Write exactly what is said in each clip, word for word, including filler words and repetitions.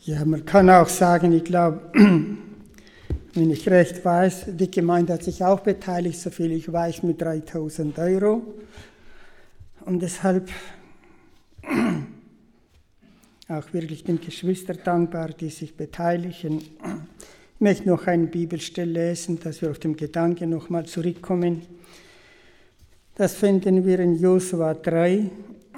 Ja, man kann auch sagen, ich glaube, wenn ich recht weiß, die Gemeinde hat sich auch beteiligt, soviel ich weiß, mit dreitausend Euro. Und deshalb auch wirklich den Geschwistern dankbar, die sich beteiligen. Ich möchte noch eine Bibelstelle lesen, dass wir auf den Gedanken nochmal zurückkommen. Das finden wir in Josua drei.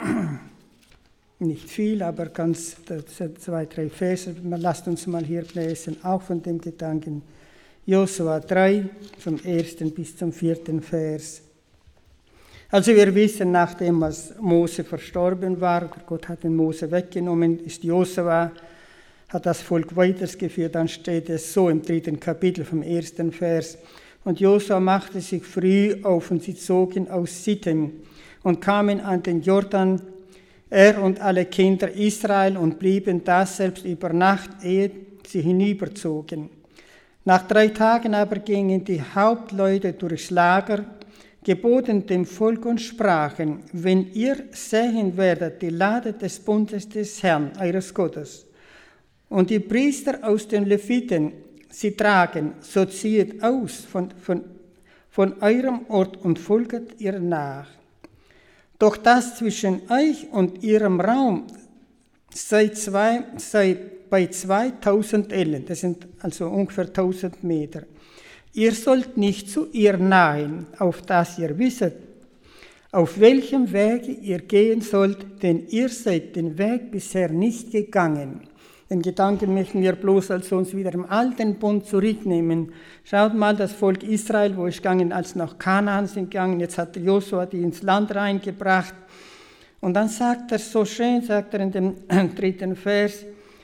Nicht viel, aber ganz zwei, drei Verse. Lasst uns mal hier lesen, auch von dem Gedanken. Josua drei, vom ersten bis zum vierten Vers. Also wir wissen, nachdem als Mose verstorben war, Gott hat den Mose weggenommen, ist Josua, hat das Volk weitergeführt, dann steht es so im dritten Kapitel vom ersten Vers. Und Josua machte sich früh auf und sie zogen aus Sittim und kamen an den Jordan, er und alle Kinder Israel, und blieben da selbst über Nacht, ehe sie hinüberzogen. Nach drei Tagen aber gingen die Hauptleute durchs Lager, geboten dem Volk und sprachen: Wenn ihr sehen werdet die Lade des Bundes des Herrn, eures Gottes, und die Priester aus den Leviten sie tragen, so ziehet aus von, von, von eurem Ort und folget ihr nach. Doch das zwischen euch und ihrem Raum sei, zwei, sei bei zweitausend Ellen, das sind also ungefähr tausend Meter. Ihr sollt nicht zu ihr nahen, auf dass ihr wisset, auf welchem Wege ihr gehen sollt, denn ihr seid den Weg bisher nicht gegangen. Den Gedanken möchten wir bloß als uns wieder im alten Bund zurücknehmen. Schaut mal, das Volk Israel, wo ist gegangen, als nach Kanaan sind gegangen, jetzt hat Josua die ins Land reingebracht. Und dann sagt er so schön, sagt er in dem dritten Vers,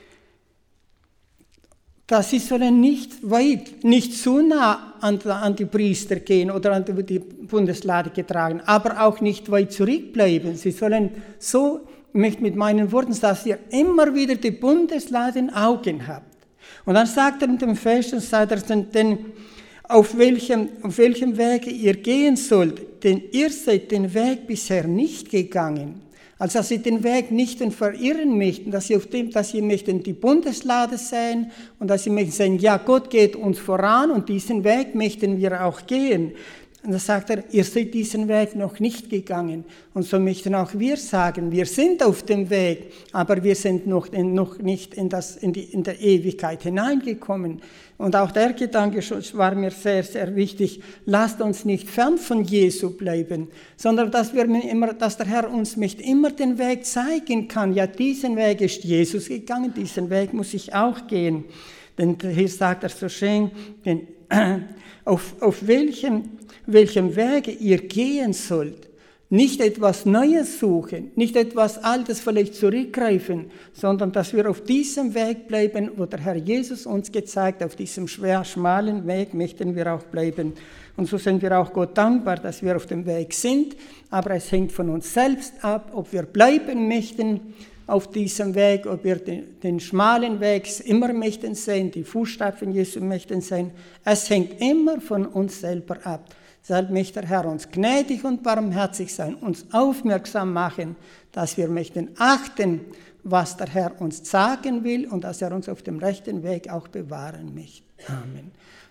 dass sie sollen nicht weit, nicht zu nah an, an die Priester gehen oder an die Bundeslade getragen, aber auch nicht weit zurückbleiben. Sie sollen so, ich möchte mit meinen Worten, dass ihr immer wieder die Bundeslade in Augen habt. Und dann sagt er in dem Vers, sagt er, denn auf welchem, auf welchem Wege ihr gehen sollt, denn ihr seid den Weg bisher nicht gegangen. Also dass sie den Weg nicht verirren möchten, dass sie auf dem, dass sie möchten die Bundeslade sehen und dass sie möchten sagen, ja, Gott geht uns voran und diesen Weg möchten wir auch gehen. Und dann sagt er, ihr seid diesen Weg noch nicht gegangen. Und so möchten auch wir sagen, wir sind auf dem Weg, aber wir sind noch, in, noch nicht in, das, in, die, in der Ewigkeit hineingekommen. Und auch der Gedanke war mir sehr, sehr wichtig. Lasst uns nicht fern von Jesu bleiben, sondern dass, wir immer, dass der Herr uns nicht immer den Weg zeigen kann. Ja, diesen Weg ist Jesus gegangen, diesen Weg muss ich auch gehen. Denn hier sagt er so schön, denn, äh, auf, auf welchem, welchem Wege ihr gehen sollt. Nicht etwas Neues suchen, nicht etwas Altes vielleicht zurückgreifen, sondern dass wir auf diesem Weg bleiben, wo der Herr Jesus uns gezeigt hat, auf diesem schwer schmalen Weg möchten wir auch bleiben. Und so sind wir auch Gott dankbar, dass wir auf dem Weg sind, aber es hängt von uns selbst ab, ob wir bleiben möchten auf diesem Weg, ob wir den, den schmalen Weg immer möchten sehen, die Fußstapfen Jesu möchten sehen. Es hängt immer von uns selber ab. Deshalb möchte der Herr uns gnädig und barmherzig sein, uns aufmerksam machen, dass wir möchten achten, was der Herr uns sagen will und dass er uns auf dem rechten Weg auch bewahren möchte. Amen.